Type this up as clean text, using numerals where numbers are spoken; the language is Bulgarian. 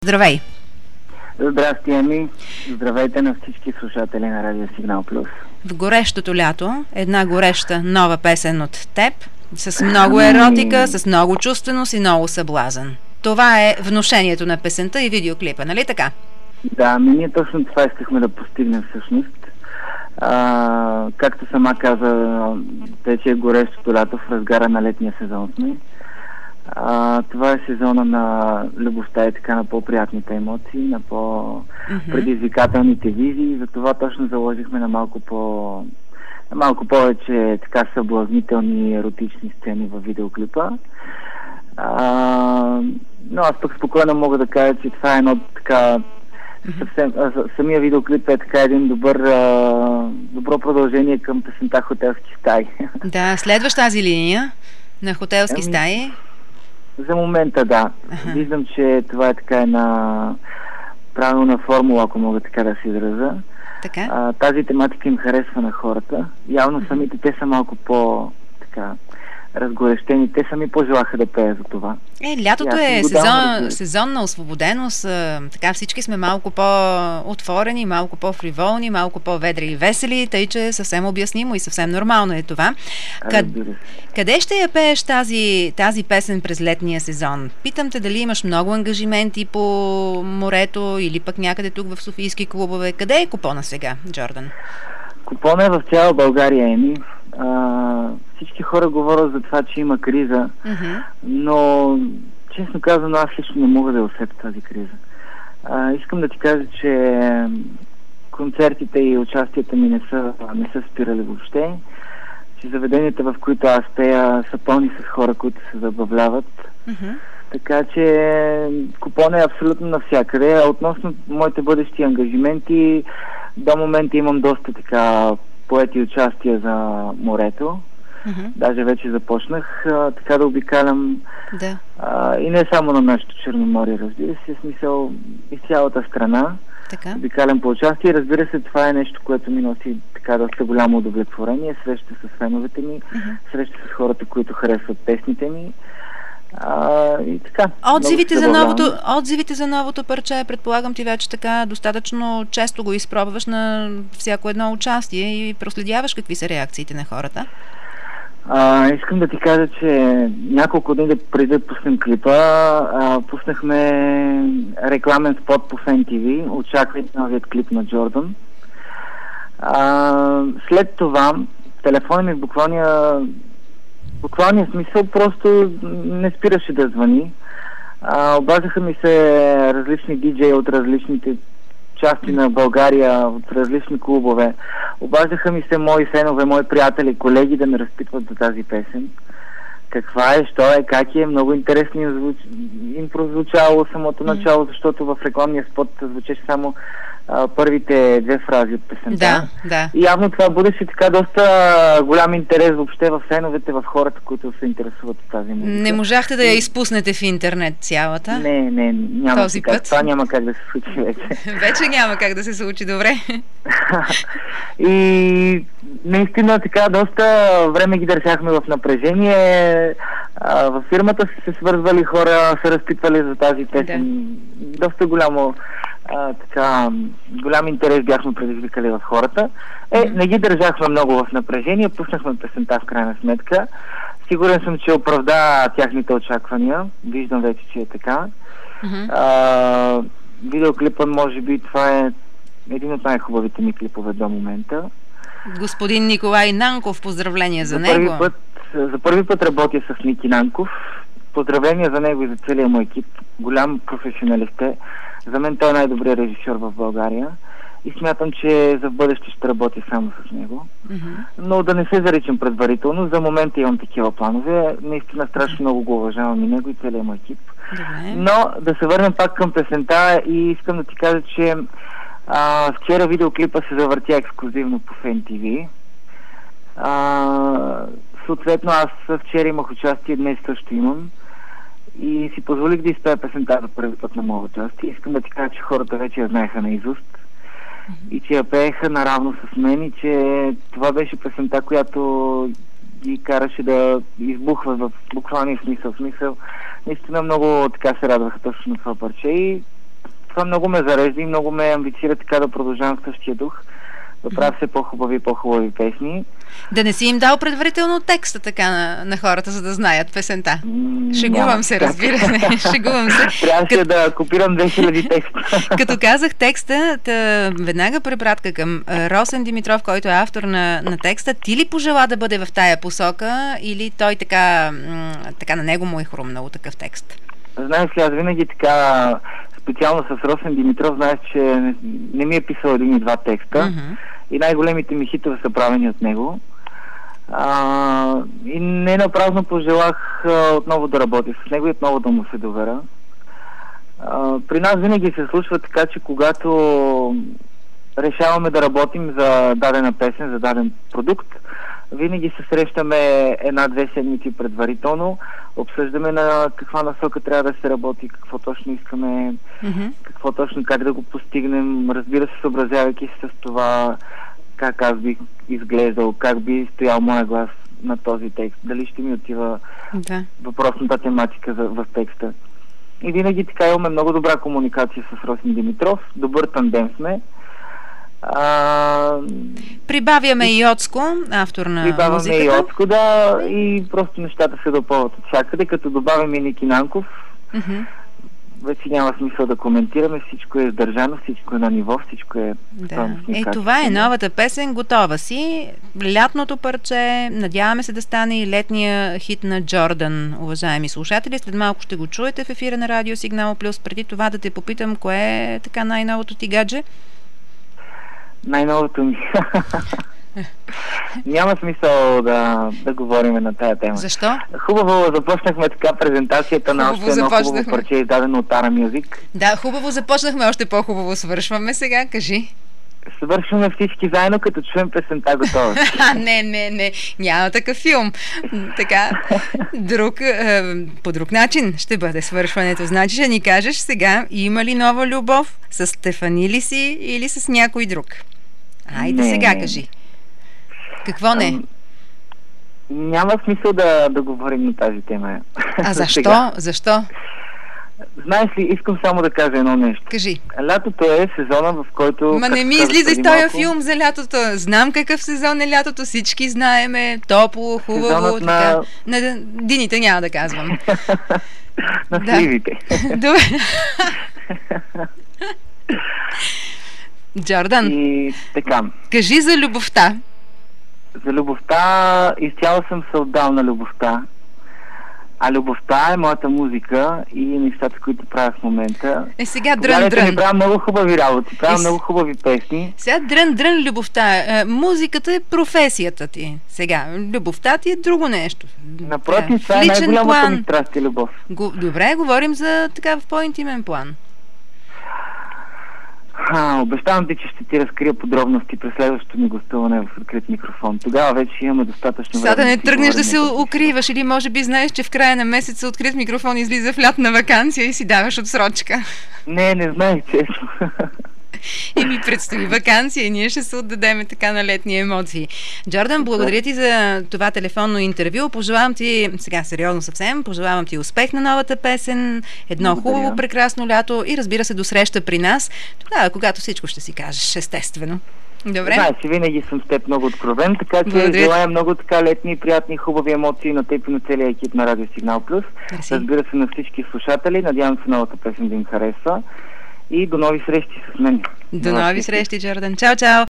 Здравей! Здрасти, Еми! Здравейте на всички слушатели на Радио Сигнал Плюс. В горещото лято една гореща нова песен от теб, с много еротика, с много чувственост и много съблазън. Това е внушението на песента и видеоклипа, нали така? Да, ние точно това искахме да постигнем всъщност. Както сама каза, тече е горещото лято, в разгара на летния сезон сме. Това е сезона на любовта и така на по-приятните емоции, на по-предизвикателните визии. Затова точно заложихме на малко повече така съблазнителни еротични сцени във видеоклипа. Но аз пък спокойно мога да кажа, че това е едно така самия видеоклип е така един добро продължение към песента "Хотелски стаи". Да, следваш тази линия на "Хотелски стаи". За момента да. Виждам, че това е така една правилна формула, ако мога така да се изразя. Така? Тази тематика им харесва на хората. Явно самите те са малко така разгорещени. Те сами пожелаха да пеят за това. Лятото е сезон на освободеност. Така всички сме малко по-отворени, малко по-фриволни, малко по-ведри и весели, тъй че е съвсем обяснимо и съвсем нормално е това. Къде ще я пееш тази песен през летния сезон? Питам те дали имаш много ангажименти по морето или пък някъде тук в софийски клубове. Къде е купона сега, Джордан? Купона е в цяла България, Еми. Всички хора говорят за това, че има криза, но честно казано аз лично не мога да усетя тази криза. Искам да ти кажа, че концертите и участията ми не са спирали въобще, че заведенията, в които аз пея, са пълни с хора, които се забавляват. Така че купона е абсолютно навсякъде. Относно моите бъдещи ангажименти, до момента имам доста така поети участия за морето. Даже вече започнах така да обикалям. Да. И не само на нашето Черноморие, разбира се, смисъл и цялата страна. Така. Обикалям по участие. Разбира се, това е нещо, което ми носи така доста голямо удовлетворение. Среща с феновете ми, среща с хората, които харесват песните ми. И така. Отзивите за новото парче, предполагам ти вече така достатъчно често го изпробваш на всяко едно участие и проследяваш какви са реакциите на хората. Искам да ти кажа, че няколко дни преди да пуснем клипа, пуснахме рекламен спот по Фен ТВ. Очаквайте новият клип на Джордан. След това телефонът ми в буквалния смисъл просто не спираше да звъни. Обаждаха ми се различни диджеи от различните части на България, от различни клубове. Обаждаха ми се мои фенове, мои приятели, колеги да ме разпитват за тази песен. Каква е, що е, как е. Много интересно им прозвучало самото начало, защото в рекламния спот звучеше само първите две фрази от песента. Да. И явно това будеше така доста голям интерес въобще в феновете, в хората, които се интересуват от тази музика. Не можахте да я изпуснете в интернет цялата? Не, няма този път. Това няма как да се случи вече. Вече няма как да се случи, добре. И наистина така доста време ги държахме в напрежение. Във фирмата се свързвали хора, се разпитвали за тази песен. Да. Доста голям интерес бяхме предизвикали в хората. Не ги държахме много в напрежение, пуснахме песента в крайна сметка. Сигурен съм, че оправда тяхните очаквания. Виждам вече, че е така. Видеоклипът, може би, това е един от най-хубавите ми клипове до момента. Господин Николай Нанков, поздравления за него. За първи път работя с Ники Нанков. Поздравления за него и за целия му екип. Голям професионалист е. За мен той е най-добрият режисьор в България и смятам, че за бъдеще ще работя само с него. Но да не се заричам предварително. За момента имам такива планове. Наистина страшно много го уважавам и него и целият му екип. Но да се върнем пак към песента и искам да ти кажа, че вчера видеоклипа се завъртя ексклюзивно по Фен ТВ. Съответно аз вчера имах участие, днес също имам. И си позволих да изпея песента за първи път на моя участие. Искам да ти кажа, че хората вече я знаеха наизуст и че я пееха наравно с мен и че това беше песента, която ги караше да избухва в буквалния смисъл. Наистина много така се радваха точно на това парче и това много ме зарежда и много ме амбицира така да продължавам в същия дух, да правя все по-хубави и по-хубави песни. Да не си им дал предварително текста така на хората, за да знаят песента. Шегувам се, разбира се. Шегувам се. Трябваше да копирам 2000 текста. Като казах текста, веднага препратка към Росен Димитров, който е автор на текста. Ти ли пожела да бъде в тая посока или той така на него му е хрумнало такъв текст? Знаеш ли, аз винаги така, специално с Росен Димитров, знаеш, че не ми е писал един и два текста и най-големите ми хитове са правени от него. И не напразно пожелах отново да работя с него и отново да му се доверя. При нас винаги се случва така, че когато решаваме да работим за дадена песен, за даден продукт, винаги се срещаме 1-2 седмици предварително, обсъждаме на каква насока трябва да се работи, какво точно искаме, какво точно, как да го постигнем, разбира се, съобразявайки се с това как аз бих изглеждал, как би стоял моя глас на този текст, дали ще ми отива въпросната тематика в текста. И винаги така имаме много добра комуникация с Росен Димитров, добър тандем сме. Прибавяме и Йоцко, автор на музиката. Прибавяме и Йоцко, да, и просто нещата се допълват от всякъде, като добавяме и Ники Нанков. Вече няма смисъл да коментираме, всичко е издържано, всичко е на ниво, всичко е... Това е новата песен, готова си. Лятното парче, надяваме се да стане и летния хит на Джордан, уважаеми слушатели. След малко ще го чуете в ефира на Радио Сигнал Плюс. Преди това да те попитам, кое е така най-новото ти гадже? Най-новото ми... Няма смисъл да говорим на тая тема. Защо? Хубаво започнахме така презентацията на още едно хубаво парче, издадено от Ара Music. Да, хубаво започнахме, още по-хубаво свършваме сега, кажи. Свършваме всички заедно, като чуем песента готова. Не, няма такъв филм. Така, по друг начин ще бъде свършването. Значи ще ни кажеш сега, има ли нова любов? С Стефани ли си или с някой друг? Айде сега кажи. Какво не? Няма смисъл да говорим на тази тема. А защо? Защо? Знаеш ли, искам само да кажа едно нещо. Кажи. Лятото е сезона, в който... Ма не ми излизай с този филм за лятото. Знам какъв сезон е лятото, всички знаеме. Топло, хубаво, така. На дините няма да казвам. На сливите. Добре. Джордан, и така. Кажи за любовта. За любовта изцяло съм се отдал на любовта. А любовта е моята музика и нещата, които правя в момента. Сега дрън. Не правя много хубави работи, правя много хубави песни. Сега дрън любовта. Музиката е професията ти. Сега, любовта ти е друго нещо. Напротив, това е най-голямата ми страст и любов. Добре, говорим за така в по-интимен план. Обещавам ти, че ще ти разкрия подробности през следващото ми гостуване в открит микрофон. Тогава вече имаме достатъчно време. Сега да не тръгнеш да се укриваш или може би знаеш, че в края на месеца открит микрофон излиза в лятна ваканция и си даваш отсрочка. Не знаех, честно. И ми предстои ваканция и ние ще се отдадем така на летни емоции. Джордан, благодаря ти за това телефонно интервю. Пожелавам ти, сега сериозно съвсем, пожелавам ти успех на новата песен, едно хубаво, прекрасно лято и разбира се до среща при нас, тогава, когато всичко ще си кажеш, естествено. Добре. Знаеш, винаги съм с теб много откровен, така че желая много така летни, приятни, хубави емоции на теб и на целия екип на Радио Сигнал Плюс. Разбира се на всички слушатели. Надявам се новата песен да им харесва. И до нови срещи с мен. До нови срещи, Джордан. Чао!